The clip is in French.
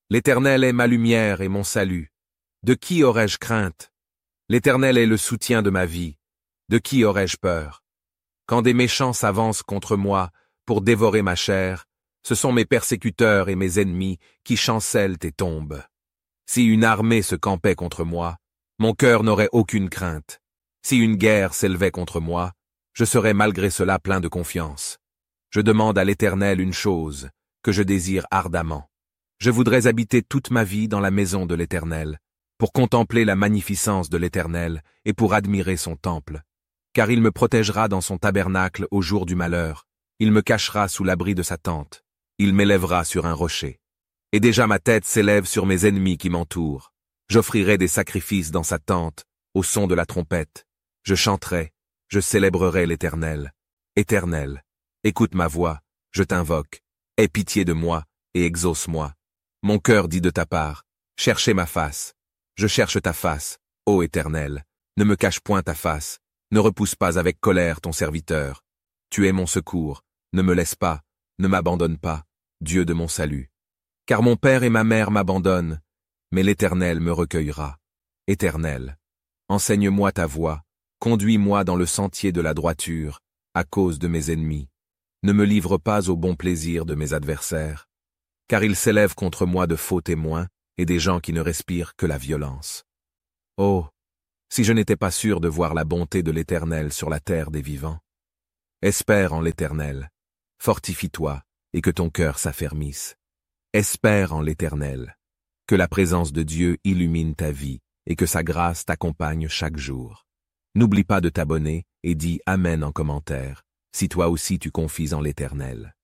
L'Éternel est ma lumière et mon salut. De qui aurais-je crainte? L'Éternel est le soutien de ma vie. De qui aurais-je peur? Quand des méchants s'avancent contre moi pour dévorer ma chair, ce sont mes persécuteurs et mes ennemis qui chancellent et tombent. Si une armée se campait contre moi, mon cœur n'aurait aucune crainte. Si une guerre s'élevait contre moi, je serais malgré cela plein de confiance. Je demande à l'Éternel une chose, que je désire ardemment. Je voudrais habiter toute ma vie dans la maison de l'Éternel, pour contempler la magnificence de l'Éternel et pour admirer son temple. Car il me protégera dans son tabernacle au jour du malheur, il me cachera sous l'abri de sa tente, il m'élèvera sur un rocher. Et déjà ma tête s'élève sur mes ennemis qui m'entourent. J'offrirai des sacrifices dans sa tente, au son de la trompette. Je chanterai, je célébrerai l'Éternel. Éternel, écoute ma voix, je t'invoque. Aie pitié de moi et exauce-moi. Mon cœur dit de ta part, cherchez ma face. Je cherche ta face, ô Éternel. Ne me cache point ta face, ne repousse pas avec colère ton serviteur. Tu es mon secours, ne me laisse pas, ne m'abandonne pas, Dieu de mon salut. Car mon père et ma mère m'abandonnent, mais l'Éternel me recueillera. Éternel, enseigne-moi ta voie, conduis-moi dans le sentier de la droiture, à cause de mes ennemis. Ne me livre pas au bon plaisir de mes adversaires, car ils s'élèvent contre moi de faux témoins et des gens qui ne respirent que la violence. Oh, si je n'étais pas sûr de voir la bonté de l'Éternel sur la terre des vivants. Espère en l'Éternel, fortifie-toi et que ton cœur s'affermisse. Espère en l'Éternel, que la présence de Dieu illumine ta vie et que sa grâce t'accompagne chaque jour. N'oublie pas de t'abonner et dis Amen en commentaire, si toi aussi tu confies en l'Éternel.